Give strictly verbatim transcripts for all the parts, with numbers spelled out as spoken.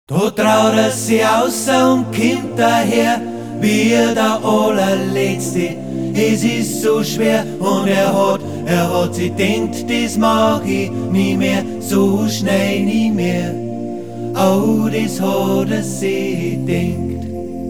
Da traut er sich aus und kommt daher, wie der allerletzte. Es ist so schwer und er hat, er hat sich denkt, das mach ich nie mehr, so schnell nie mehr. Oh, das hat er sich denkt.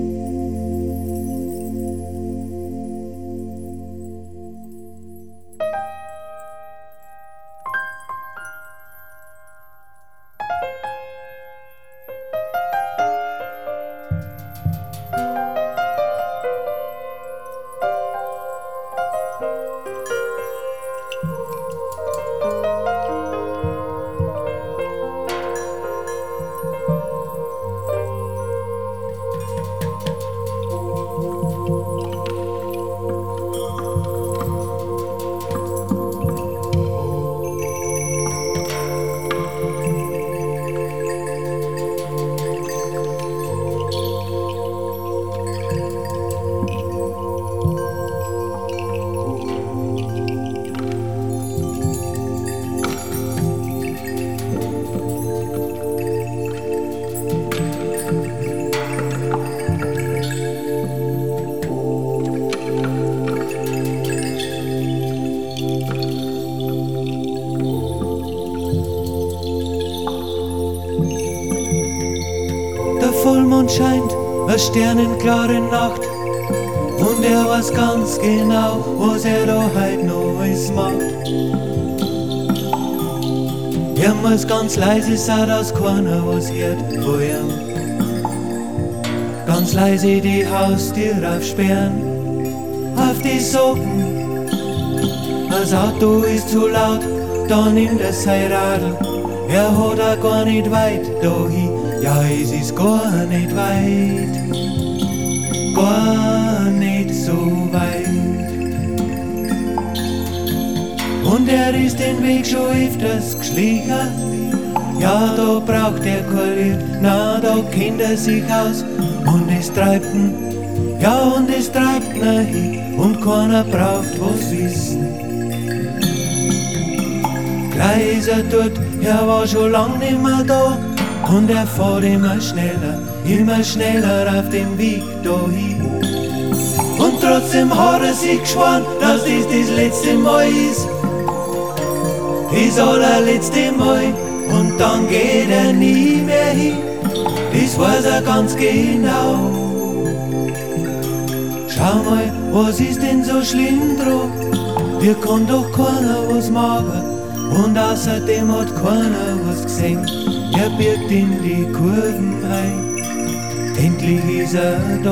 Der Vollmond scheint, eine sternenklare Nacht, und er weiß ganz genau, was er da heut noch alles macht. Er muss ganz leise sein, dass keiner was hört von ihm. Ganz leise die Haustür aufsperren, auf die Socken. Das Auto ist zu laut, dann nimmt er sein Radl. Er hat auch gar nicht weit dahin. Ja, es ist gar nicht weit, gar nicht so weit. Und er ist den Weg schon öfters geschlichen. Ja, da braucht er kein Lied, na, da kennt er sich aus. Und es treibt ihn, ja, und es treibt ihn hin, und keiner braucht was wissen. Gleich ist er dort, er war schon lang nicht mehr da. Und er fährt immer schneller, immer schneller auf dem Weg dahin. Und trotzdem hat er sich geschworen, dass das das letzte Mal ist. Das allerletzte Mal. Und dann geht er nie mehr hin. Das weiß er ganz genau. Schau mal, was ist denn so schlimm dran? Hier kann doch keiner was machen. Und außerdem hat keiner was gesehen. Er birgt in die Kurven ein, endlich ist er da.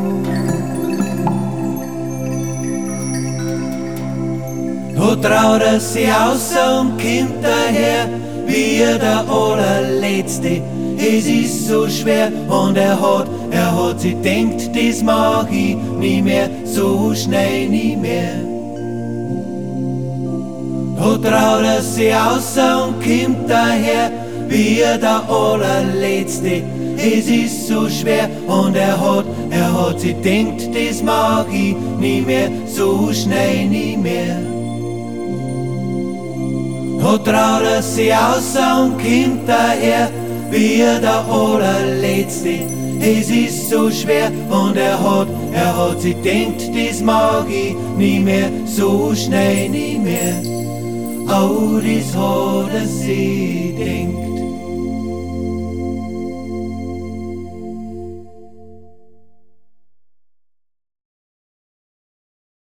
Da traut er sich aus und kommt daher, wie der allerletzte. Es ist so schwer und er hat, er hat sich denkt, das mach ich nie mehr, so schnell nie mehr. Da traut er sich aus und kommt daher, wie der allerletzte. Es ist so schwer und er hat, er hat sich denkt, das mach ich nie mehr, so schnell nie mehr. Da traut er sich aus und kommt daher, wie der allerletzte. Es ist so schwer und er hat, er hat sich denkt, das mach ich nie mehr, so schnell nie mehr. Oh, das hat er sich denkt.